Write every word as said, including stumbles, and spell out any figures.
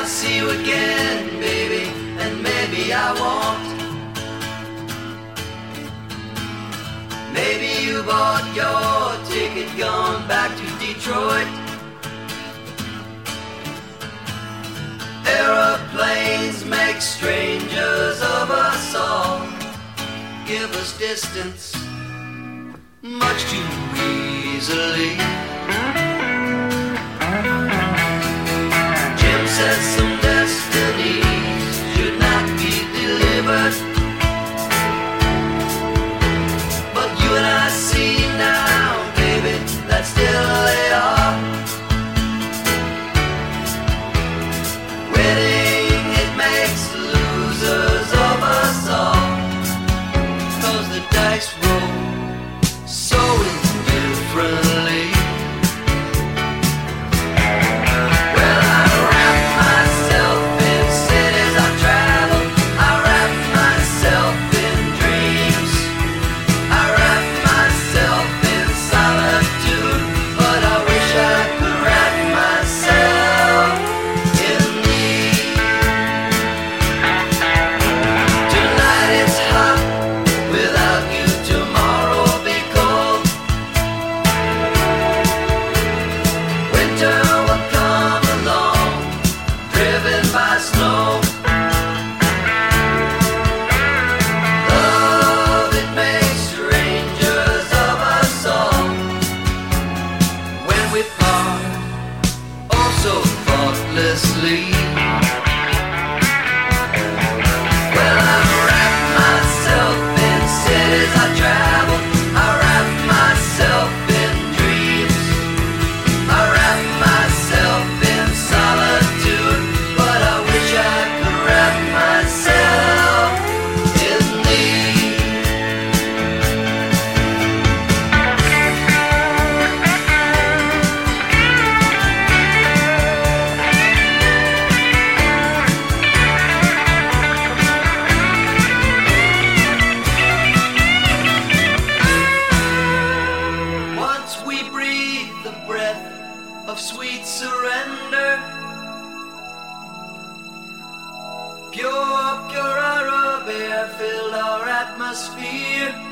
I'll see you again, baby, and maybe I won't. Maybe you bought your ticket, gone back to Detroit. Aeroplanes make strangers of us all, give us distance much too easily. Jim says some destinies should not be delivered, but you and I see now, baby, that still they are. Winning, it makes losers of us all, 'cause the dice roll so indifferently. Well, I wrap myself in cities I travel, I wrap myself in dreams, I wrap myself in solitude, but I wish I could wrap myself in thee. Tonight it's hot, without you tomorrow will be cold. Winter will come along, driven by snow. Love, it makes strangers of us all, when we part oh so thoughtlessly. Well, I wrap myself in cities I travel, I wrap myself in dreams, I wrap myself in solitude, but I wish I could wrap myself in thee. Once we breathe the breath of sweet surrender, pure, pure Arab air filled our atmosphere.